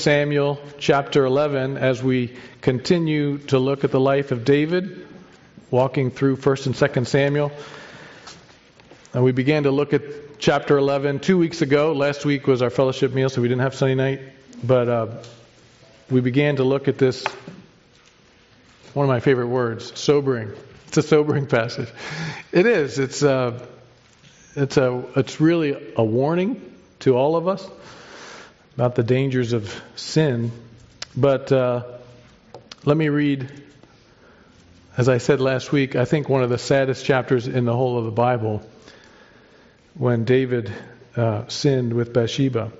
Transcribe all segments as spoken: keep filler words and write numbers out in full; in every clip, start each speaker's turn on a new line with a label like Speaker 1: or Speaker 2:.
Speaker 1: Samuel chapter eleven as we continue to look at the life of David, walking through First and Second Samuel. And we began to look at chapter eleven two weeks ago. Last week was our fellowship meal, so we didn't have Sunday night. But uh, we began to look at this, one of my favorite words, sobering. It's a sobering passage. It is. It's uh, it's a it's really a warning to all of us about the dangers of sin. But uh, let me read, as I said last week, I think one of the saddest chapters in the whole of the Bible, when David uh, sinned with Bathsheba.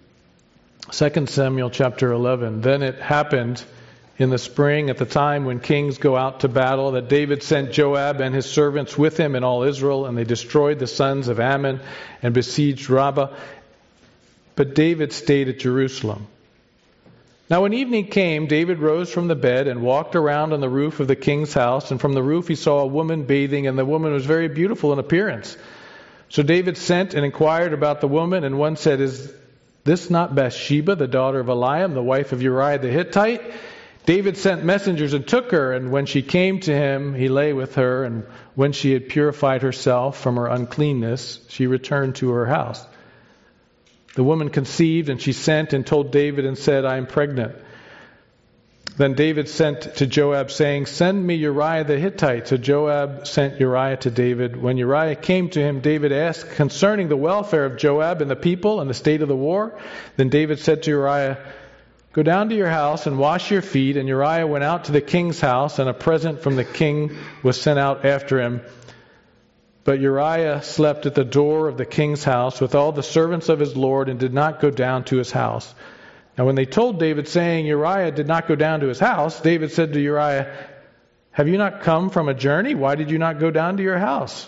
Speaker 1: Second Samuel chapter eleven. Then it happened in the spring, at the time when kings go out to battle, that David sent Joab and his servants with him and all Israel, and they destroyed the sons of Ammon and besieged Rabbah. But David stayed at Jerusalem. Now when evening came, David rose from the bed and walked around on the roof of the king's house. And from the roof he saw a woman bathing, and the woman was very beautiful in appearance. So David sent and inquired about the woman, and one said, "Is this not Bathsheba, the daughter of Eliam, the wife of Uriah the Hittite?" David sent messengers and took her, and when she came to him, he lay with her. And when she had purified herself from her uncleanness, she returned to her house. The woman conceived, and she sent and told David and said, "I am pregnant." Then David sent to Joab, saying, "Send me Uriah the Hittite." So Joab sent Uriah to David. When Uriah came to him, David asked concerning the welfare of Joab and the people and the state of the war. Then David said to Uriah, "Go down to your house and wash your feet." And Uriah went out to the king's house, and a present from the king was sent out after him. But Uriah slept at the door of the king's house with all the servants of his lord, and did not go down to his house. Now when they told David, saying, "Uriah did not go down to his house," David said to Uriah, "Have you not come from a journey? Why did you not go down to your house?"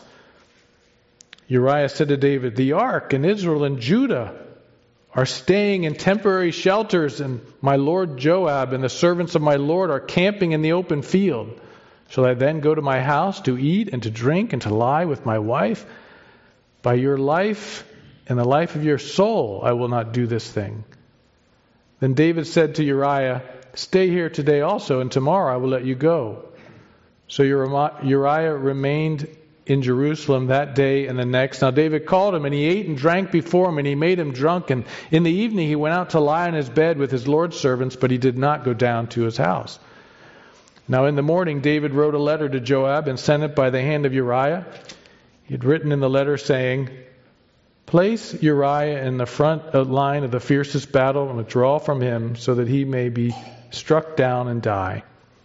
Speaker 1: Uriah said to David, "The ark and Israel and Judah are staying in temporary shelters, and my lord Joab and the servants of my lord are camping in the open field. Shall I then go to my house to eat and to drink and to lie with my wife? By your life and the life of your soul, I will not do this thing." Then David said to Uriah, "Stay here today also, and tomorrow I will let you go." So Uriah remained in Jerusalem that day and the next. Now David called him, and he ate and drank before him, and he made him drunk. And in the evening he went out to lie on his bed with his lord's servants, but he did not go down to his house. Now in the morning David wrote a letter to Joab and sent it by the hand of Uriah. He had written in the letter saying, "Place Uriah in the front line of the fiercest battle and withdraw from him, so that he may be struck down and die."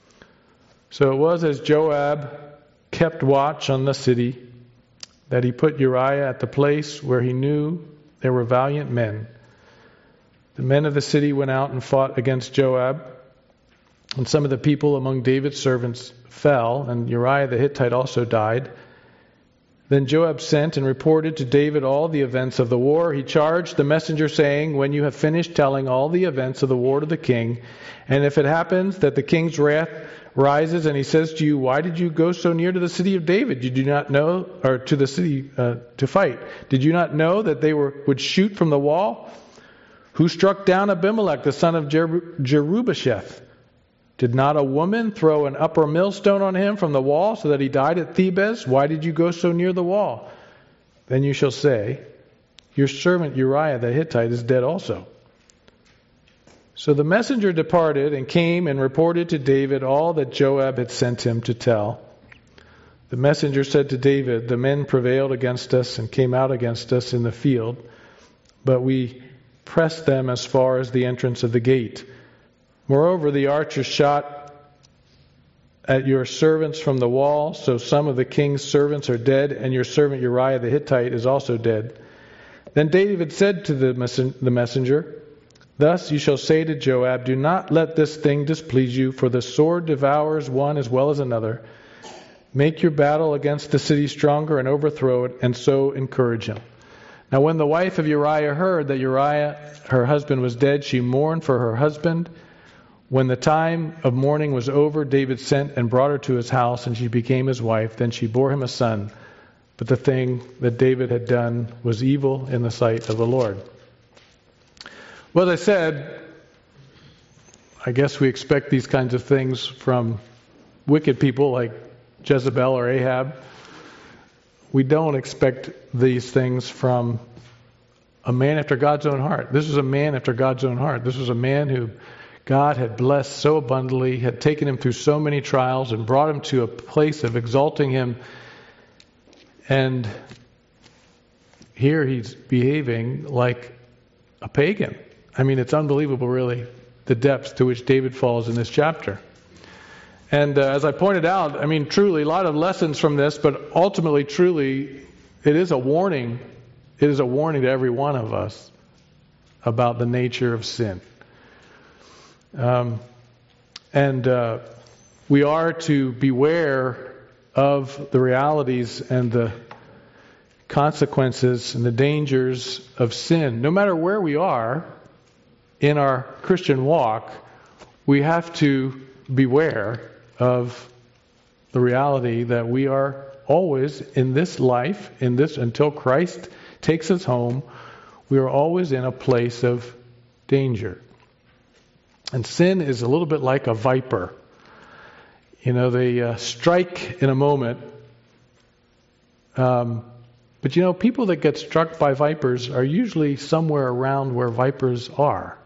Speaker 1: So it was as Joab kept watch on the city that he put Uriah at the place where he knew there were valiant men. The men of the city went out and fought against Joab. And some of the people among David's servants fell, and Uriah the Hittite also died. Then Joab sent and reported to David all the events of the war. He charged the messenger, saying, "When you have finished telling all the events of the war to the king, and if it happens that the king's wrath rises, and he says to you, 'Why did you go so near to the city of David? Did you not know, or to the city uh, to fight? Did you not know that they were would shoot from the wall? Who struck down Abimelech, the son of Jer- Jerubasheth? Did not a woman throw an upper millstone on him from the wall, so that he died at Thebez? Why did you go so near the wall?' Then you shall say, 'Your servant Uriah the Hittite is dead also.'" So the messenger departed and came and reported to David all that Joab had sent him to tell. The messenger said to David, "The men prevailed against us and came out against us in the field, but we pressed them as far as the entrance of the gate. Moreover, the archers shot at your servants from the wall, so some of the king's servants are dead, and your servant Uriah the Hittite is also dead." Then David said to the messenger, "Thus you shall say to Joab, 'Do not let this thing displease you, for the sword devours one as well as another. Make your battle against the city stronger and overthrow it, and so encourage him.'" Now when the wife of Uriah heard that Uriah, her husband, was dead, she mourned for her husband. When the time of mourning was over, David sent and brought her to his house, and she became his wife. Then she bore him a son. But the thing that David had done was evil in the sight of the Lord. Well, as I said, I guess we expect these kinds of things from wicked people like Jezebel or Ahab. We don't expect these things from a man after God's own heart. This was a man after God's own heart. This was a man who God had blessed so abundantly, had taken him through so many trials and brought him to a place of exalting him. And here he's behaving like a pagan. I mean, it's unbelievable, really, the depths to which David falls in this chapter. And uh, as I pointed out, I mean, truly, a lot of lessons from this, but ultimately, truly, it is a warning. It is a warning to every one of us about the nature of sin. Um, and uh, we are to beware of the realities and the consequences and the dangers of sin. No matter where we are in our Christian walk, we have to beware of the reality that we are always in this life, in this until Christ takes us home, we are always in a place of danger. And sin is a little bit like a viper. You know, they uh, strike in a moment. Um, but you know, people that get struck by vipers are usually somewhere around where vipers are.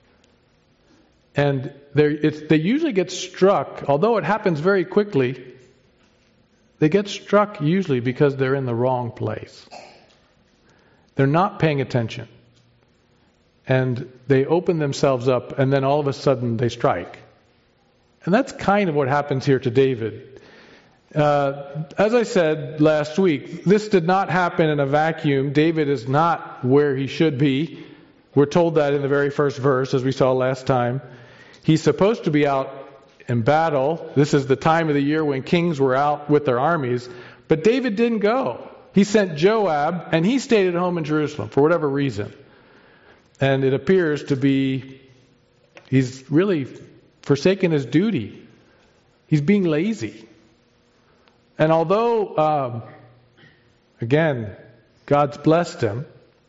Speaker 1: And it's, they usually get struck, although it happens very quickly, they get struck usually because they're in the wrong place. They're not paying attention. And they open themselves up, and then all of a sudden they strike. And that's kind of what happens here to David. Uh, as I said last week, this did not happen in a vacuum. David is not where he should be. We're told that in the very first verse, as we saw last time. He's supposed to be out in battle. This is the time of the year when kings were out with their armies. But David didn't go. He sent Joab, and he stayed at home in Jerusalem for whatever reason. And it appears to be, he's really forsaken his duty. He's being lazy. And although, um, again, God's blessed him,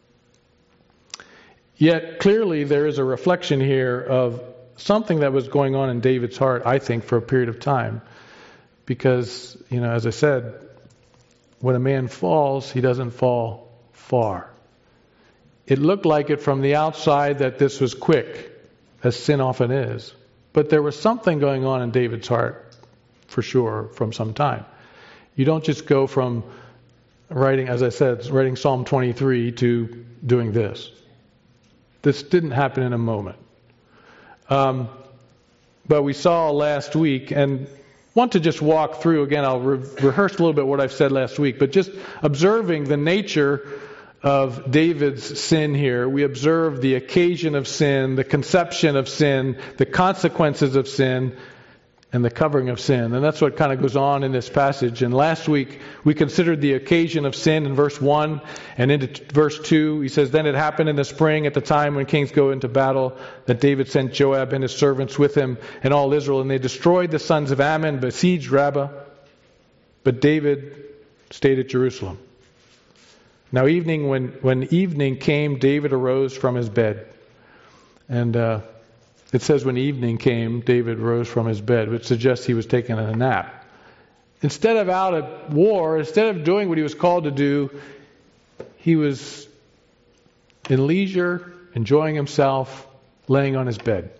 Speaker 1: yet clearly there is a reflection here of something that was going on in David's heart, I think, for a period of time. Because, you know, as I said, when a man falls, he doesn't fall far. It looked like it from the outside that this was quick, as sin often is. But there was something going on in David's heart, for sure, from some time. You don't just go from writing, as I said, writing Psalm twenty-three to doing this. This didn't happen in a moment. Um, but we saw last week, and want to just walk through, again, I'll re- rehearse a little bit what I've said last week, but just observing the nature of David's sin here. We observe the occasion of sin, the conception of sin, the consequences of sin, and the covering of sin. And that's what kind of goes on in this passage. And last week we considered the occasion of sin in verse one and into t- verse two. He says, "Then it happened in the spring at the time when kings go into battle that David sent Joab and his servants with him and all Israel, and they destroyed the sons of Ammon, besieged Rabbah. But David stayed at Jerusalem. Now evening, when, when evening came, David arose from his bed." And uh, it says when evening came, David rose from his bed, which suggests he was taking a nap. Instead of out at war, instead of doing what he was called to do, he was in leisure, enjoying himself, laying on his bed.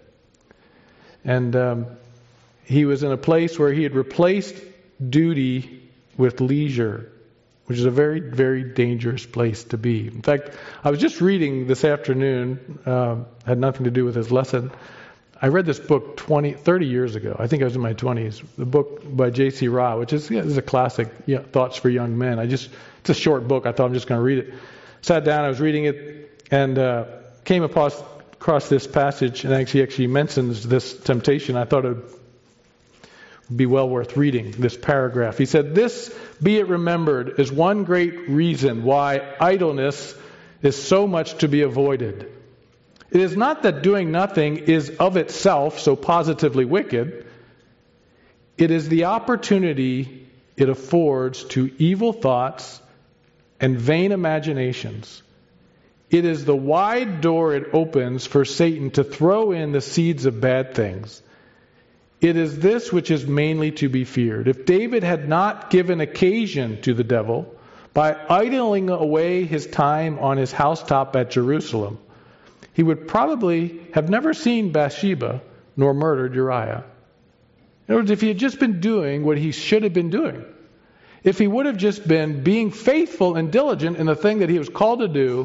Speaker 1: And um, he was in a place where he had replaced duty with leisure, which is a very, very dangerous place to be. In fact, I was just reading this afternoon, uh, had nothing to do with his lesson. I read this book twenty, thirty years ago. I think I was in my twenties. The book by J C Ryle, which is, yeah, is a classic, yeah, Thoughts for Young Men. I just, it's a short book. I thought I'm just going to read it. Sat down, I was reading it, and uh, came across, across this passage, and actually actually mentions this temptation. I thought it would be well worth reading this paragraph. He said, "This, be it remembered, is one great reason why idleness is so much to be avoided. It is not that doing nothing is of itself so positively wicked. It is the opportunity it affords to evil thoughts and vain imaginations, It is the wide door it opens for Satan to throw in the seeds of bad things. It is this which is mainly to be feared. If David had not given occasion to the devil by idling away his time on his housetop at Jerusalem, he would probably have never seen Bathsheba nor murdered Uriah. In other words, if he had just been doing what he should have been doing, if he would have just been being faithful and diligent in the thing that he was called to do,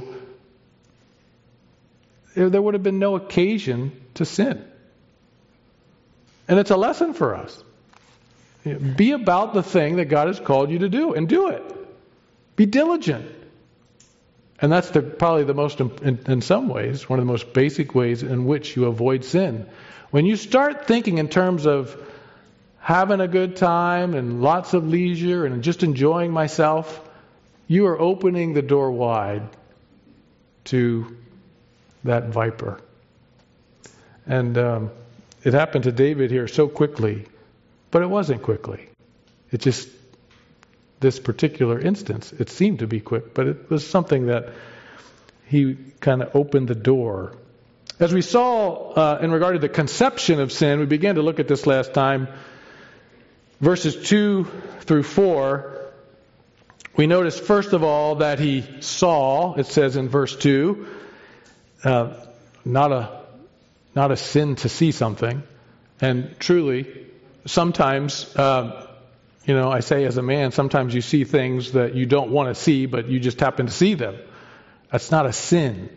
Speaker 1: there would have been no occasion to sin. And it's a lesson for us. Be about the thing that God has called you to do, and do it. Be diligent. And that's the, probably the most, in, in some ways, one of the most basic ways in which you avoid sin. When you start thinking in terms of having a good time and lots of leisure and just enjoying myself, you are opening the door wide to that viper. And um, it happened to David here so quickly, but it wasn't quickly. It just, this particular instance, it seemed to be quick, but it was something that he kind of opened the door. As we saw uh, in regard to the conception of sin, we began to look at this last time, verses two through four. We notice first of all that he saw, it says in verse two, uh, not a not a sin to see something. And truly, sometimes, uh, you know, I say as a man, sometimes you see things that you don't want to see, but you just happen to see them. That's not a sin.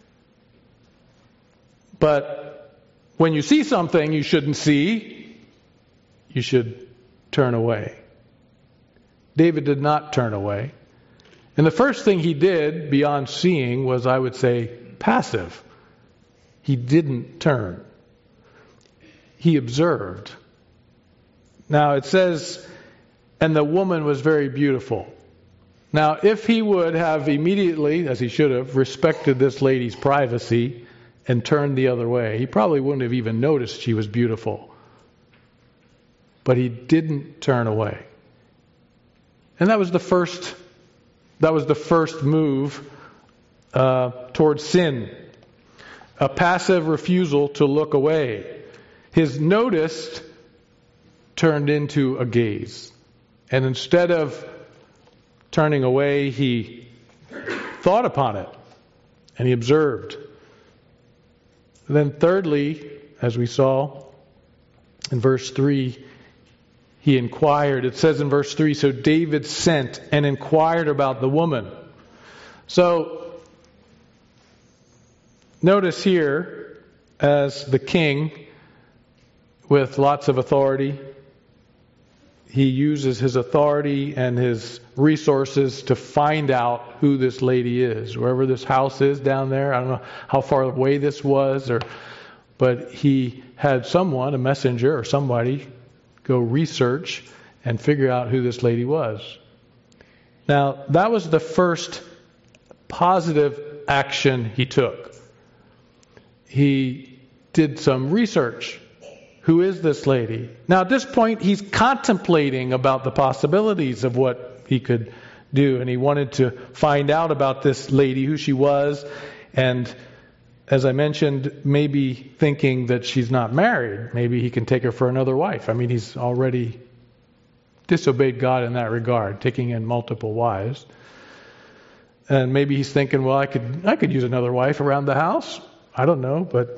Speaker 1: But when you see something you shouldn't see, you should turn away. David did not turn away. And the first thing he did beyond seeing was, I would say, passive. He didn't turn. He observed. Now it says, and the woman was very beautiful. Now if he would have immediately, as he should have, respected this lady's privacy and turned the other way, he probably wouldn't have even noticed she was beautiful. But he didn't turn away. And that was the first, that was the first move uh, towards sin. A passive refusal to look away. His notice turned into a gaze. And instead of turning away, he thought upon it. And he observed. And then thirdly, as we saw in verse three, he inquired. It says in verse three, so David sent and inquired about the woman. So, notice here, as the king with lots of authority, he uses his authority and his resources to find out who this lady is. Wherever this house is down there, I don't know how far away this was, or but he had someone, a messenger or somebody, go research and figure out who this lady was. Now, that was the first positive action he took. He did some research. Who is this lady? Now, at this point, he's contemplating about the possibilities of what he could do, and he wanted to find out about this lady, who she was, and as I mentioned, maybe thinking that she's not married. Maybe he can take her for another wife. I mean, he's already disobeyed God in that regard, taking in multiple wives. And maybe he's thinking, well, I could I could use another wife around the house. I don't know, but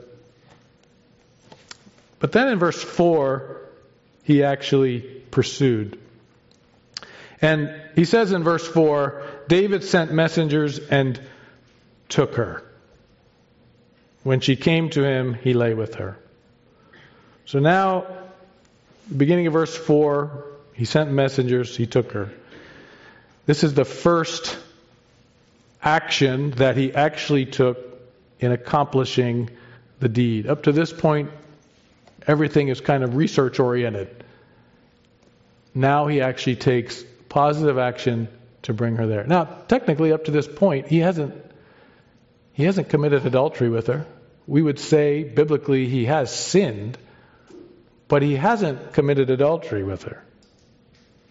Speaker 1: but then in verse four, he actually pursued. And he says in verse four, David sent messengers and took her. When she came to him, he lay with her. So now, beginning of verse four, he sent messengers, he took her. This is the first action that he actually took in accomplishing the deed. Up to this point, everything is kind of research oriented. Now he actually takes positive action to bring her there. Now, technically, up to this point, he hasn't he hasn't committed adultery with her. We would say, biblically, he has sinned, but he hasn't committed adultery with her.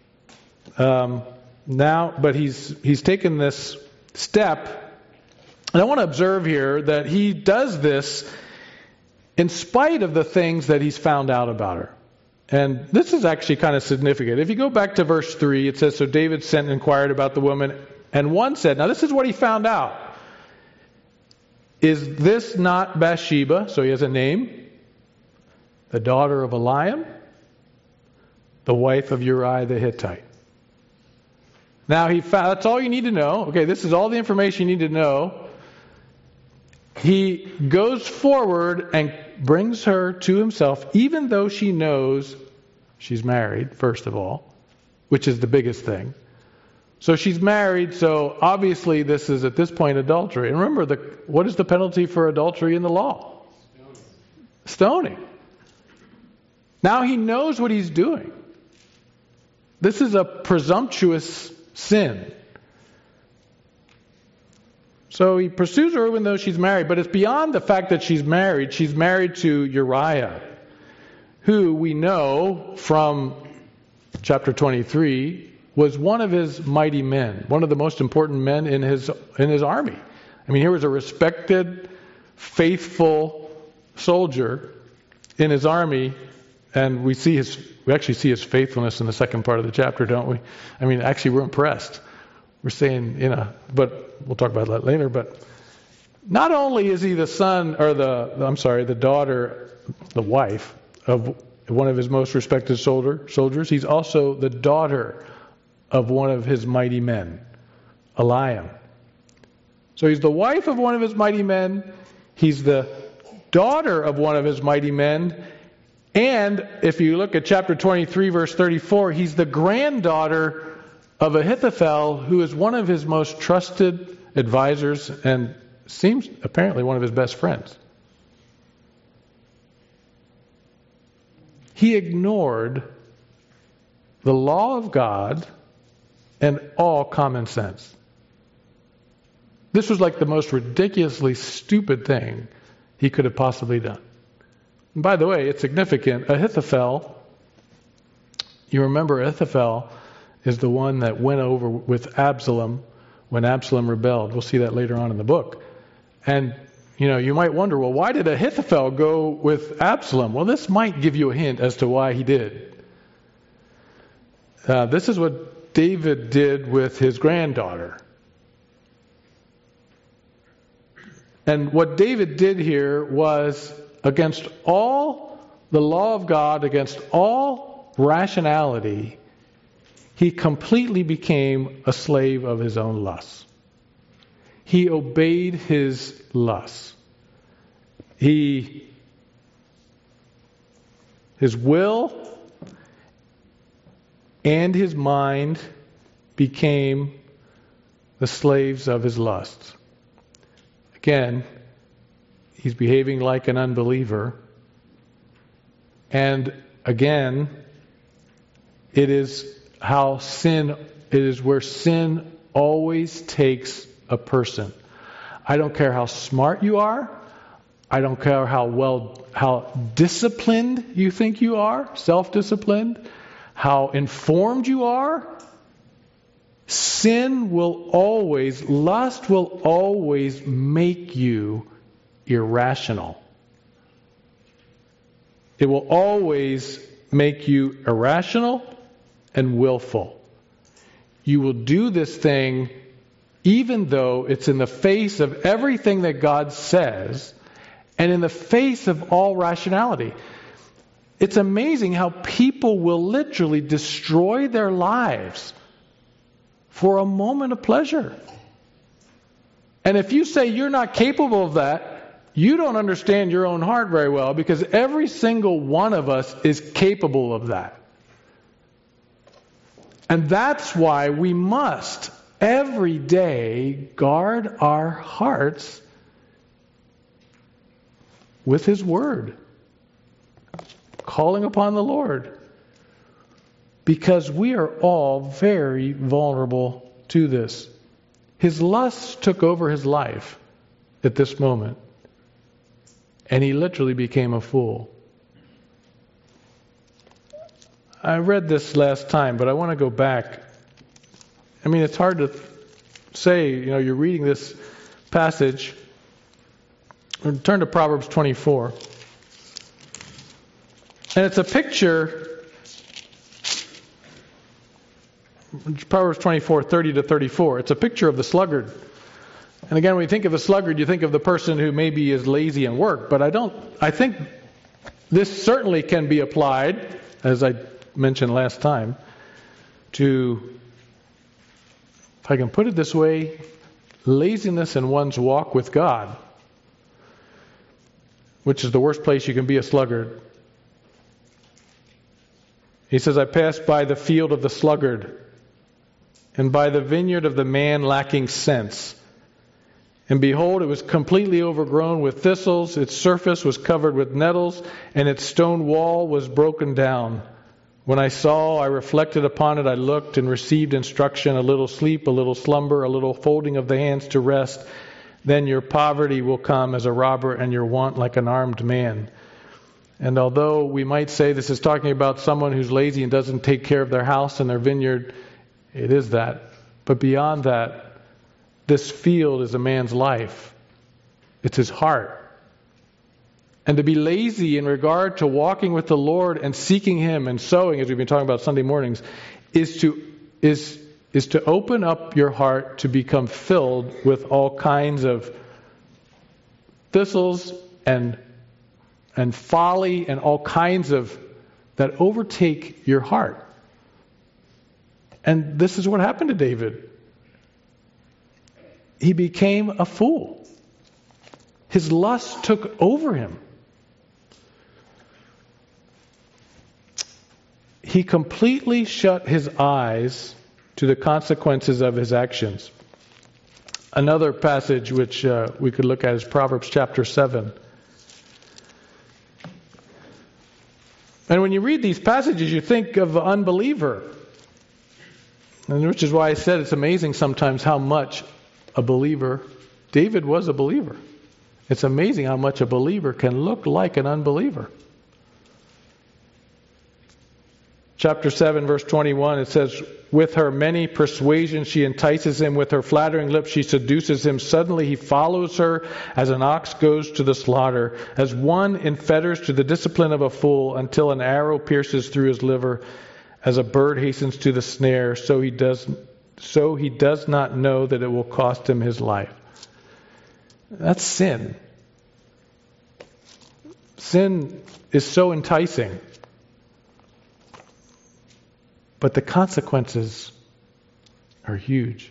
Speaker 1: Um, now, but he's he's taken this step And I want to observe here that he does this in spite of the things that he's found out about her. And this is actually kind of significant. If you go back to verse three, it says, so David sent and inquired about the woman, and one said, now this is what he found out. Is this not Bathsheba? So he has a name. The daughter of Eliam, the wife of Uriah the Hittite. Now he found, that's all you need to know. Okay, this is all the information you need to know. He goes forward and brings her to himself, even though she knows she's married, first of all, which is the biggest thing. So she's married, so obviously this is at this point adultery. And remember, the, what is the penalty for adultery in the law? Stoning. Stoning. Now he knows what he's doing. This is a presumptuous sin. So he pursues her even though she's married, but it's beyond the fact that she's married. She's married to Uriah, who we know from chapter twenty-three was one of his mighty men, one of the most important men in his in his army. I mean, here was a respected, faithful soldier in his army, and we see his we actually see his faithfulness in the second part of the chapter, don't we? I mean, actually, we're impressed. We're saying, you know, but we'll talk about that later. But not only is he the son, or the, I'm sorry, the daughter, the wife of one of his most respected soldier, soldiers, he's also the daughter of one of his mighty men, Eliam. So he's the wife of one of his mighty men. He's the daughter of one of his mighty men. And if you look at chapter twenty-three, verse thirty-four, he's the granddaughter of Ahithophel, who is one of his most trusted advisors and seems apparently one of his best friends. He ignored the law of God and all common sense. This was like the most ridiculously stupid thing he could have possibly done. And by the way, it's significant. Ahithophel, you remember Ahithophel is the one that went over with Absalom when Absalom rebelled. We'll see that later on in the book. And, you know, you might wonder, well, why did Ahithophel go with Absalom? Well, this might give you a hint as to why he did. Uh, this is what David did with his granddaughter. And what David did here was against all the law of God, against all rationality, he completely became a slave of his own lusts. He obeyed his lusts. He, his will and his mind became the slaves of his lusts. Again, he's behaving like an unbeliever. And again, it is how sin, it is where sin always takes a person. I don't care how smart you are. I don't care how well, how disciplined you think you are, self-disciplined, how informed you are. Sin will always, lust will always make you irrational. It will always make you irrational and willful. You will do this thing even though it's in the face of everything that God says and in the face of all rationality. It's amazing how people will literally destroy their lives for a moment of pleasure. And if you say you're not capable of that, you don't understand your own heart very well, because every single one of us is capable of that. And that's why we must every day guard our hearts with His Word, calling upon the Lord, because we are all very vulnerable to this. His lusts took over his life at this moment, and he literally became a fool. I read this last time, but I want to go back. I mean, it's hard to say, you know, you're reading this passage, turn to Proverbs twenty-four. And it's a picture, Proverbs twenty-four, thirty to thirty-four. It's a picture of the sluggard. And again, when you think of a sluggard, you think of the person who maybe is lazy in work. But I don't, I think this certainly can be applied, as I mentioned last time, to, if I can put it this way, laziness in one's walk with God, which is the worst place you can be a sluggard. He says, I passed by the field of the sluggard and by the vineyard of the man lacking sense. And behold, it was completely overgrown with thistles, its surface was covered with nettles, and its stone wall was broken down. When I saw, I reflected upon it, I looked and received instruction, a little sleep, a little slumber, a little folding of the hands to rest. Then your poverty will come as a robber and your want like an armed man. And although we might say this is talking about someone who's lazy and doesn't take care of their house and their vineyard, it is that. But beyond that, this field is a man's life. It's his heart. And to be lazy in regard to walking with the Lord and seeking Him and sowing, as we've been talking about Sunday mornings, is to is is to open up your heart to become filled with all kinds of thistles and and folly and all kinds of that overtake your heart. And this is what happened to David. He became a fool. His lust took over him. He completely shut his eyes to the consequences of his actions. Another passage which uh, we could look at is Proverbs chapter seven. And when you read these passages, you think of an unbeliever. And which is why I said it's amazing sometimes how much a believer, David was a believer. It's amazing how much a believer can look like an unbeliever. Chapter seven, verse twenty-one, it says, with her many persuasions she entices him, with her flattering lips she seduces him. Suddenly he follows her as an ox goes to the slaughter, as one in fetters to the discipline of a fool, until an arrow pierces through his liver, as a bird hastens to the snare, so he does so he does not know that it will cost him his life. That's sin. Sin is so enticing. But the consequences are huge.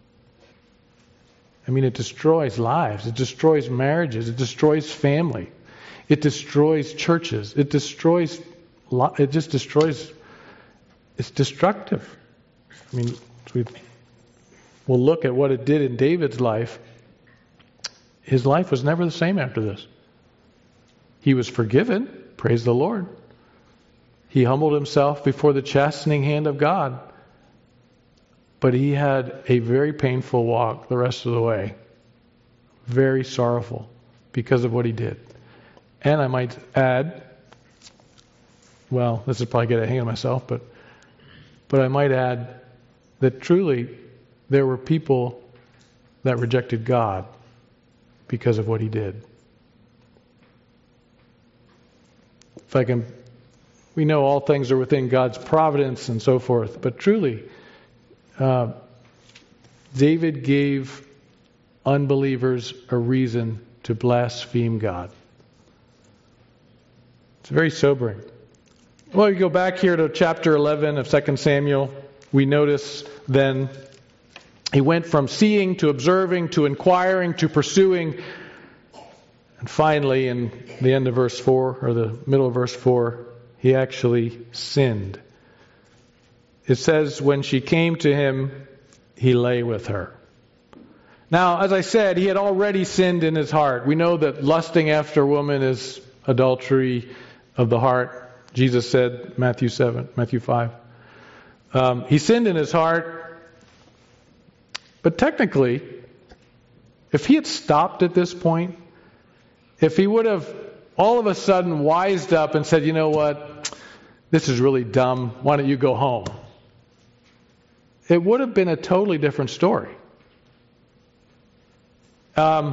Speaker 1: I mean, it destroys lives. It destroys marriages. It destroys family. It destroys churches. It destroys, it just destroys, it's destructive. I mean, we, we'll look at what it did in David's life. His life was never the same after this. He was forgiven, praise the Lord. He humbled himself before the chastening hand of God. But he had a very painful walk the rest of the way. Very sorrowful because of what he did. And I might add, well, this is probably getting ahead of myself, but but I might add that truly there were people that rejected God because of what he did. If I can, we know all things are within God's providence and so forth, but truly, uh, David gave unbelievers a reason to blaspheme God. It's very sobering. Well, we go back here to chapter eleven of Second Samuel. We notice then he went from seeing to observing to inquiring to pursuing. And finally, in the end of verse four, or the middle of verse four, he actually sinned. It says, when she came to him, he lay with her. Now, as I said, he had already sinned in his heart. We know that lusting after a woman is adultery of the heart. Jesus said, Matthew seven, Matthew five. Um, he sinned in his heart. But technically, if he had stopped at this point, if he would have all of a sudden wised up and said, you know what, this is really dumb, why don't you go home? It would have been a totally different story. Um,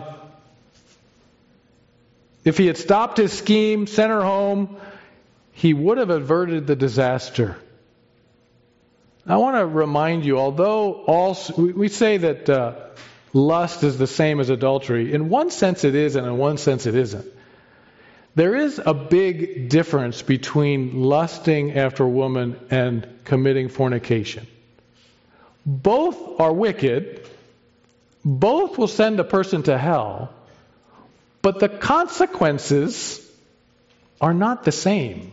Speaker 1: if he had stopped his scheme, sent her home, he would have averted the disaster. I want to remind you, although all we say that uh, lust is the same as adultery, in one sense it is, and in one sense it isn't. There is a big difference between lusting after a woman and committing fornication. Both are wicked. Both will send a person to hell. But the consequences are not the same.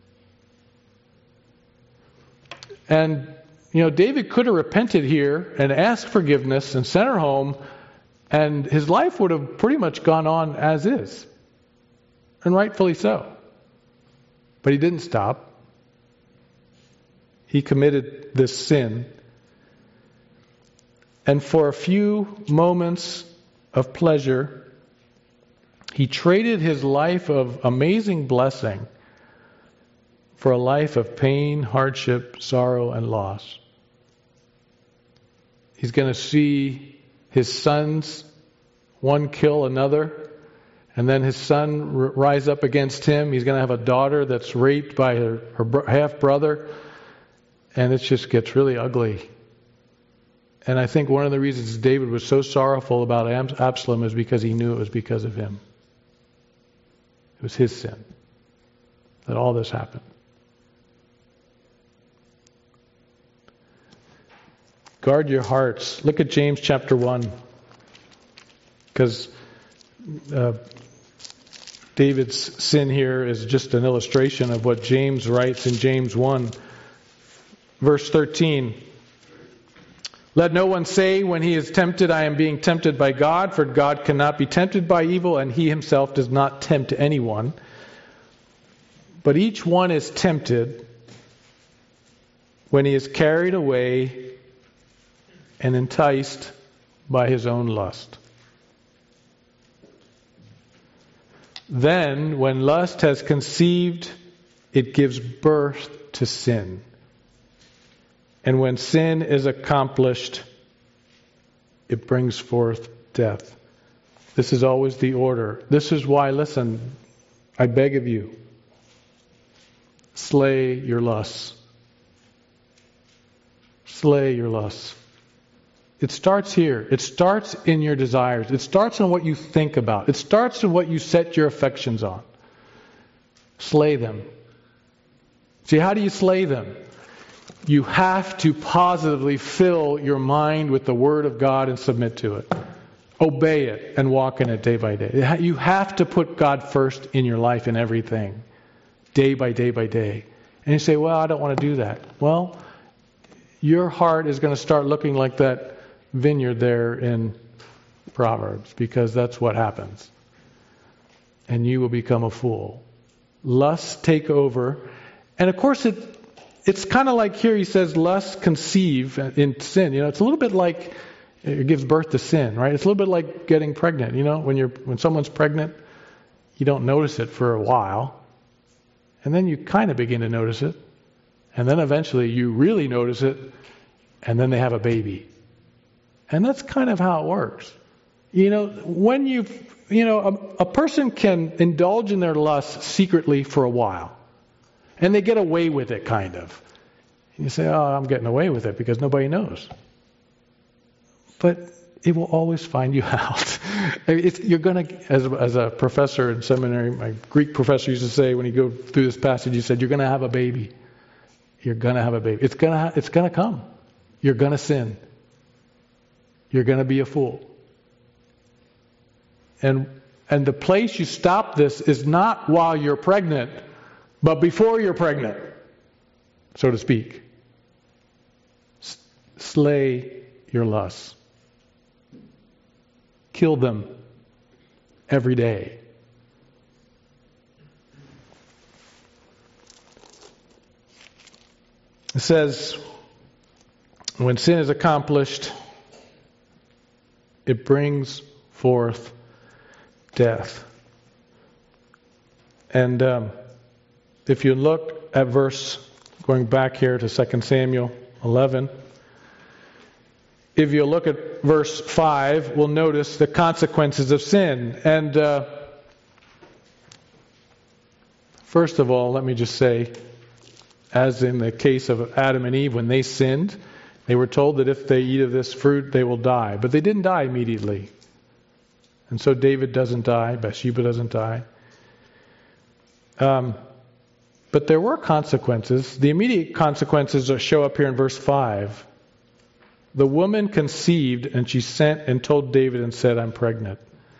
Speaker 1: And, you know, David could have repented here and asked forgiveness and sent her home, and his life would have pretty much gone on as is. And rightfully so. But he didn't stop. He committed this sin. And for a few moments of pleasure, he traded his life of amazing blessing for a life of pain, hardship, sorrow, and loss. He's going to see his sons, one kill another, and then his son r- rise up against him. He's going to have a daughter that's raped by her, her br- half-brother, and it just gets really ugly. And I think one of the reasons David was so sorrowful about Am- Absalom is because he knew it was because of him. It was his sin that all this happened. Guard your hearts. Look at James chapter one. Because uh, David's sin here is just an illustration of what James writes in James one. Verse thirteen. Let no one say when he is tempted, I am being tempted by God, for God cannot be tempted by evil, and he himself does not tempt anyone. But each one is tempted when he is carried away and enticed by his own lust. Then, when lust has conceived, it gives birth to sin. And when sin is accomplished, it brings forth death. This is always the order. This is why, listen, I beg of you, slay your lusts. Slay your lusts. It starts here. It starts in your desires. It starts in what you think about. It starts in what you set your affections on. Slay them. See, how do you slay them? You have to positively fill your mind with the Word of God and submit to it. Obey it and walk in it day by day. You have to put God first in your life in everything, day by day by day. And you say, well, I don't want to do that. Well, your heart is going to start looking like that vineyard there in Proverbs, because that's what happens. And you will become a fool. Lusts take over. And of course, it it's kind of like here he says, lust conceive in sin. You know, it's a little bit like it gives birth to sin, right? It's a little bit like getting pregnant. You know, when you're when someone's pregnant, you don't notice it for a while. And then you kind of begin to notice it. And then eventually you really notice it. And then they have a baby. And that's kind of how it works. You know, when you, you know, a, a person can indulge in their lust secretly for a while. And they get away with it, kind of. And you say, oh, I'm getting away with it because nobody knows. But it will always find you out. It's, you're going to, as, as a professor in seminary, my Greek professor used to say when he go through this passage, he said, you're going to have a baby. You're going to have a baby. It's going to ha- it's going to come. You're going to sin. You're going to be a fool. And and the place you stop this is not while you're pregnant, but before you're pregnant, so to speak. S- slay your lusts. Kill them every day. It says, when sin is accomplished, it brings forth death. And um, if you look at verse, going back here to Second Samuel eleven, if you look at verse five, we'll notice the consequences of sin. And uh, first of all, let me just say, as in the case of Adam and Eve, when they sinned, they were told that if they eat of this fruit, they will die. But they didn't die immediately. And so David doesn't die. Bathsheba doesn't die. Um, but there were consequences. The immediate consequences show up here in verse five. The woman conceived, and she sent and told David and said, I'm pregnant.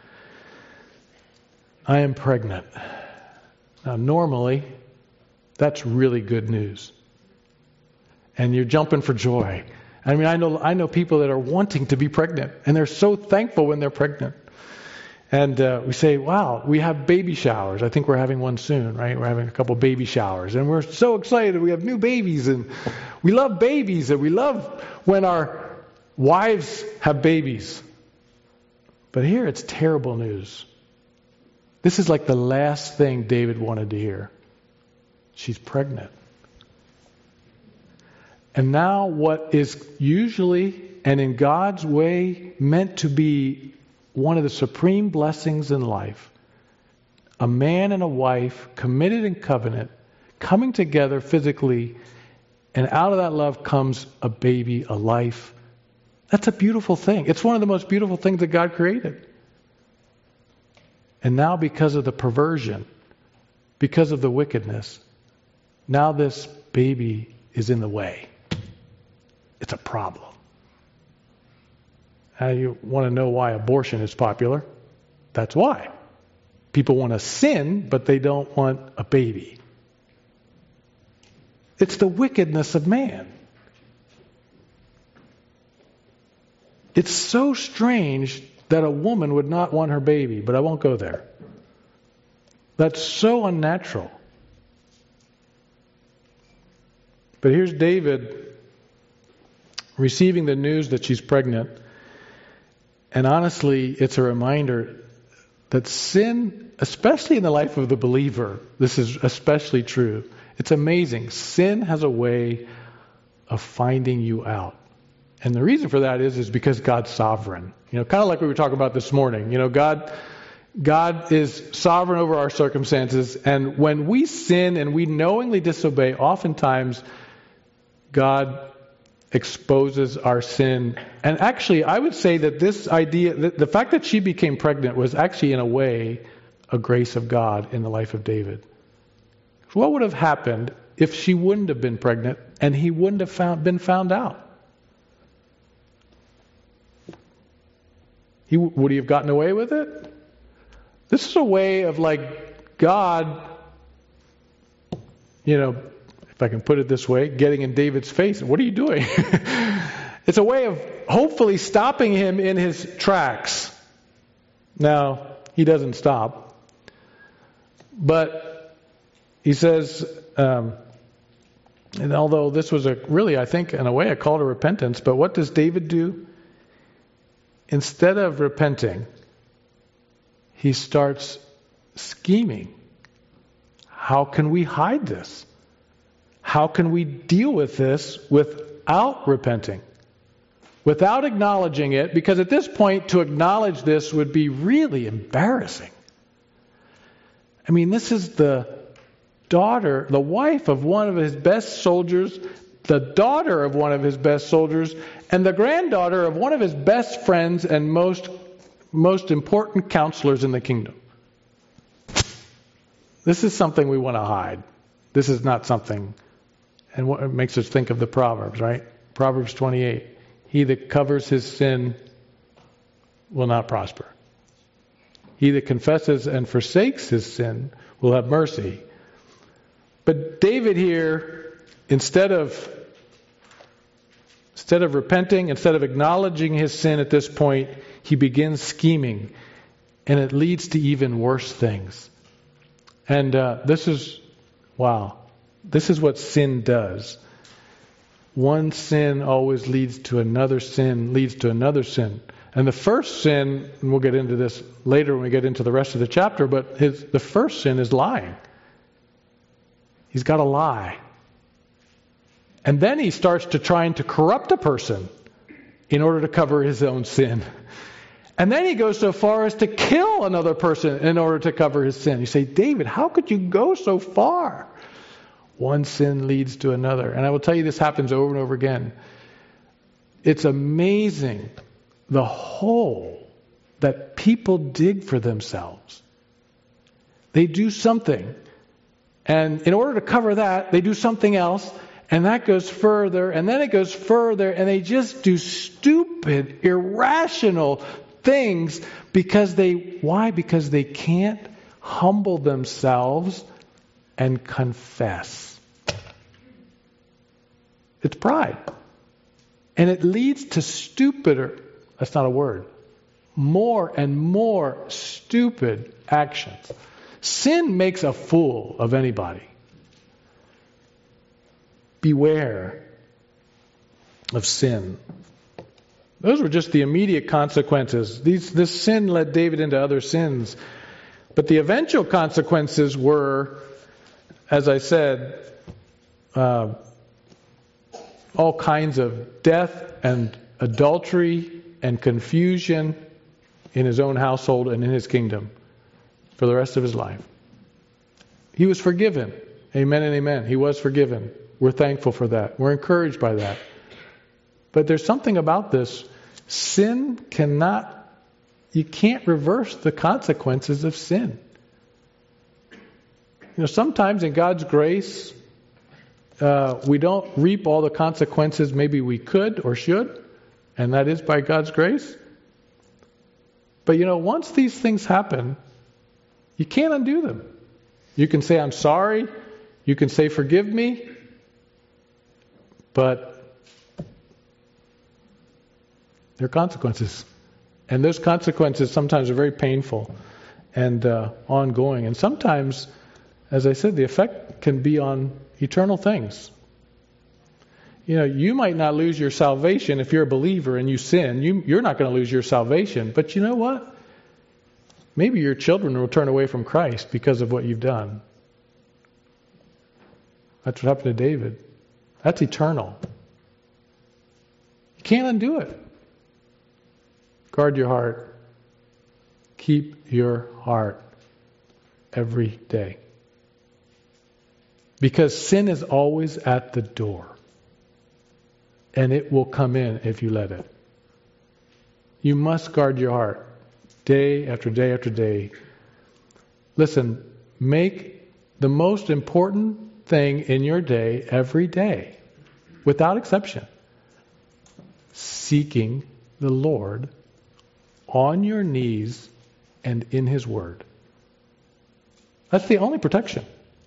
Speaker 1: I am pregnant. Now, normally, that's really good news. And you're jumping for joy. I mean, I know I know people that are wanting to be pregnant, and they're so thankful when they're pregnant. And uh, we say, wow, we have baby showers. I think we're having one soon, right? We're having a couple baby showers. And we're so excited. We have new babies, and we love babies, and we love when our wives have babies. But here it's terrible news. This is like the last thing David wanted to hear. She's pregnant. And now what is usually and in God's way meant to be one of the supreme blessings in life, a man and a wife committed in covenant, coming together physically, and out of that love comes a baby, a life. That's a beautiful thing. It's one of the most beautiful things that God created. And now because of the perversion, because of the wickedness, now this baby is in the way. It's a problem. Now you want to know why abortion is popular? That's why. People want to sin, but they don't want a baby. It's the wickedness of man. It's so strange that a woman would not want her baby, but I won't go there. That's so unnatural. But here's David receiving the news that she's pregnant. And honestly, it's a reminder that sin, especially in the life of the believer, this is especially true. It's amazing. Sin has a way of finding you out. And the reason for that is, is because God's sovereign. You know, kind of like we were talking about this morning. You know, God, God is sovereign over our circumstances. And when we sin and we knowingly disobey, oftentimes God exposes our sin. And actually, I would say that this idea, the, the fact that she became pregnant was actually in a way a grace of God in the life of David. What would have happened if she wouldn't have been pregnant and he wouldn't have found, been found out? He, would he have gotten away with it? This is a way of like God, you know, if I can put it this way, getting in David's face. What are you doing? It's a way of hopefully stopping him in his tracks. Now, he doesn't stop. But he says, um, and although this was a really, I think, in a way, a call to repentance, but what does David do? Instead of repenting, he starts scheming. How can we hide this? How can we deal with this without repenting? Without acknowledging it? Because at this point, to acknowledge this would be really embarrassing. I mean, this is the daughter, the wife of one of his best soldiers, the daughter of one of his best soldiers, and the granddaughter of one of his best friends and most, most important counselors in the kingdom. This is something we want to hide. This is not something... And what makes us think of the Proverbs, right? Proverbs twenty-eight. He that covers his sin will not prosper. He that confesses and forsakes his sin will have mercy. But David here, instead of instead of repenting, instead of acknowledging his sin at this point, he begins scheming. And it leads to even worse things. And uh, this is, wow. This is what sin does. One sin always leads to another sin, leads to another sin. And the first sin, and we'll get into this later when we get into the rest of the chapter, but his, the first sin is lying. He's got to lie. And then he starts to trying to corrupt a person. in order to cover his own sin. And then he goes so far as to kill another person in order to cover his sin. You say, David, how could you go so far? One sin leads to another. And I will tell you, this happens over and over again. It's amazing the hole that people dig for themselves. They do something. And in order to cover that, they do something else. And that goes further. And then it goes further. And they just do stupid, irrational things because they, why? Because they can't humble themselves and confess. It's pride. And it leads to stupider, that's not a word, more and more stupid actions. Sin makes a fool of anybody. Beware of sin. Those were just the immediate consequences. These, this sin led David into other sins. But the eventual consequences were, as I said, uh, all kinds of death and adultery and confusion in his own household and in his kingdom for the rest of his life. He was forgiven. Amen and amen. He was forgiven. We're thankful for that. We're encouraged by that. But there's something about this. Sin cannot, you can't reverse the consequences of sin. You know, sometimes in God's grace, uh, we don't reap all the consequences maybe we could or should, and that is by God's grace. But you know, once these things happen, you can't undo them. You can say, I'm sorry. You can say, forgive me. But there are consequences. And those consequences sometimes are very painful and uh, ongoing. And sometimes, as I said, the effect can be on eternal things. You know, you might not lose your salvation if you're a believer and you sin. You, you're not going to lose your salvation. But you know what? Maybe your children will turn away from Christ because of what you've done. That's what happened to David. That's eternal. You can't undo it. Guard your heart. Keep your heart every day. Because sin is always at the door. And it will come in if you let it. You must guard your heart. Day after day after day. Listen, make the most important thing in your day every day, without exception, seeking the Lord on your knees and in His Word. That's the only protection.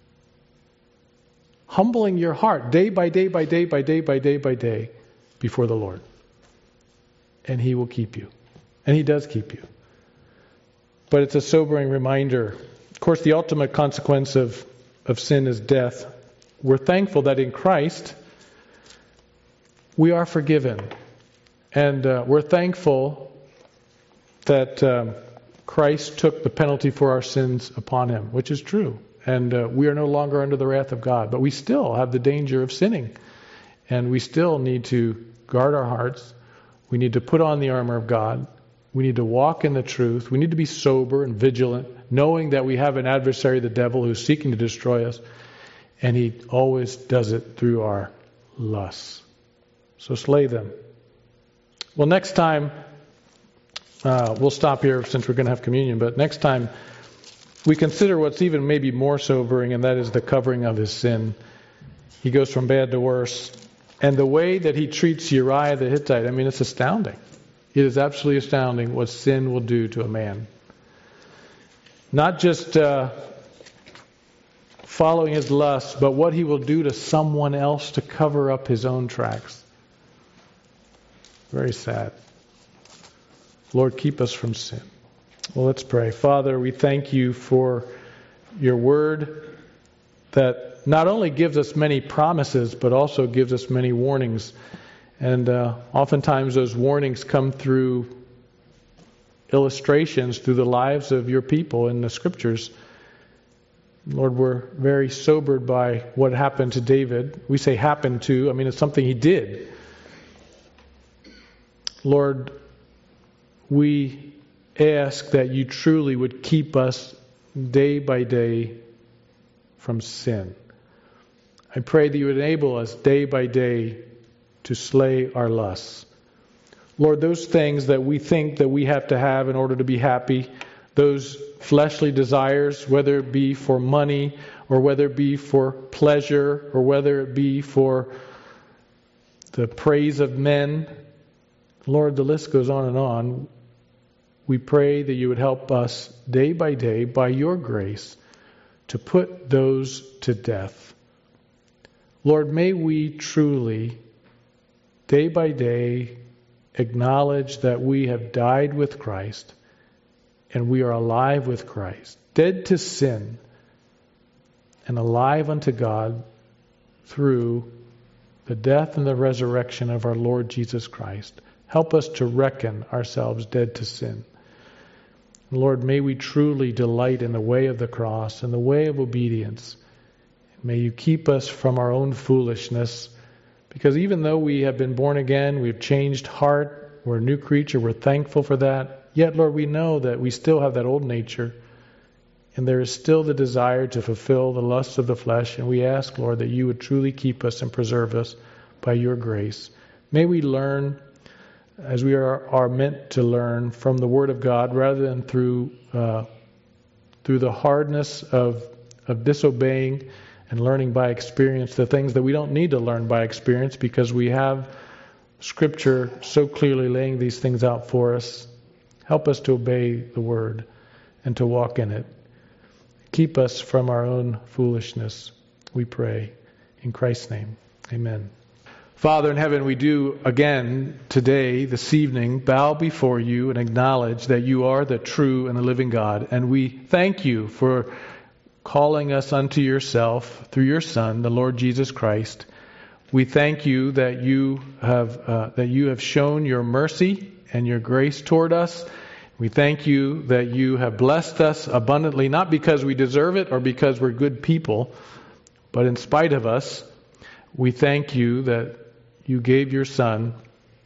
Speaker 1: Humbling your heart day by day by day by day by day by day before the Lord. And He will keep you. And He does keep you. But it's a sobering reminder. Of course, the ultimate consequence of, of sin is death. We're thankful that in Christ we are forgiven. And uh, we're thankful that um, Christ took the penalty for our sins upon Him, which is true. And uh, we are no longer under the wrath of God. But we still have the danger of sinning. And we still need to guard our hearts. We need to put on the armor of God. We need to walk in the truth. We need to be sober and vigilant, knowing that we have an adversary, the devil, who's seeking to destroy us. And he always does it through our lusts. So slay them. Well, next time, uh, we'll stop here since we're going to have communion. But next time, we consider what's even maybe more sobering, and that is the covering of his sin. He goes from bad to worse. And the way that he treats Uriah the Hittite, I mean, it's astounding. It is absolutely astounding what sin will do to a man. Not just uh, following his lust, but what he will do to someone else to cover up his own tracks. Very sad. Lord, keep us from sin. Well, let's pray. Father, we thank you for your word that not only gives us many promises, but also gives us many warnings. And uh, oftentimes those warnings come through illustrations through the lives of your people in the Scriptures. Lord, we're very sobered by what happened to David. We say happened to, I mean, it's something he did. Lord, we ask that you truly would keep us day by day from sin. I pray that you would enable us day by day to slay our lusts. Lord, those things that we think that we have to have in order to be happy, those fleshly desires, whether it be for money or whether it be for pleasure or whether it be for the praise of men, Lord, the list goes on and on. We pray that you would help us day by day, by your grace, to put those to death. Lord, may we truly, day by day, acknowledge that we have died with Christ and we are alive with Christ, dead to sin and alive unto God through the death and the resurrection of our Lord Jesus Christ. Help us to reckon ourselves dead to sin. Lord, may we truly delight in the way of the cross and the way of obedience. May you keep us from our own foolishness, because even though we have been born again, we've changed heart, we're a new creature, we're thankful for that. Yet, Lord, we know that we still have that old nature, and there is still the desire to fulfill the lusts of the flesh, and we ask, Lord, that you would truly keep us and preserve us by your grace. May we learn as we are, are meant to learn from the Word of God, rather than through uh, through the hardness of of disobeying and learning by experience the things that we don't need to learn by experience, because we have Scripture so clearly laying these things out for us. Help us to obey the Word and to walk in it. Keep us from our own foolishness, we pray. In Christ's name, amen. Father in heaven, we do again today, this evening, bow before you and acknowledge that you are the true and the living God. And we thank you for calling us unto yourself through your Son, the Lord Jesus Christ. We thank you that you have uh, that you have shown your mercy and your grace toward us. We thank you that you have blessed us abundantly, not because we deserve it or because we're good people, but in spite of us. We thank you that you gave your Son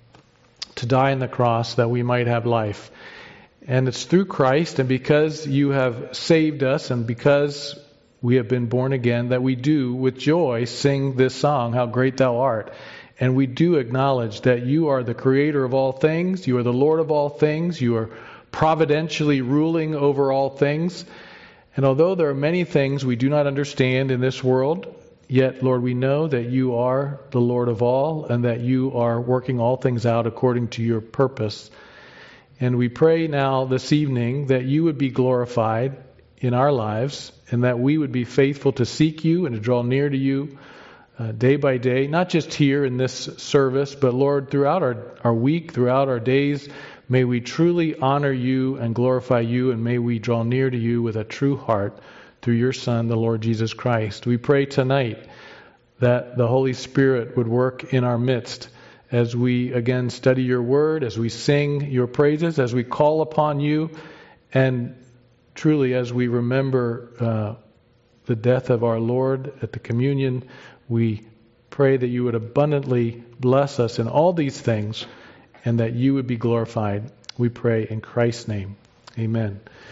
Speaker 1: to die on the cross that we might have life. And it's through Christ, and because you have saved us, and because we have been born again, that we do, with joy, sing this song, How Great Thou Art. And we do acknowledge that you are the creator of all things, you are the Lord of all things, you are providentially ruling over all things. And although there are many things we do not understand in this world, yet, Lord, we know that you are the Lord of all, and that you are working all things out according to your purpose. And we pray now this evening that you would be glorified in our lives, and that we would be faithful to seek you and to draw near to you uh, day by day, not just here in this service, but, Lord, throughout our, our week, throughout our days. May we truly honor you and glorify you, and may we draw near to you with a true heart through your Son, the Lord Jesus Christ. We pray tonight that the Holy Spirit would work in our midst as we again study your word, as we sing your praises, as we call upon you, and truly as we remember uh, the death of our Lord at the communion. We pray that you would abundantly bless us in all these things, and that you would be glorified. We pray in Christ's name. Amen.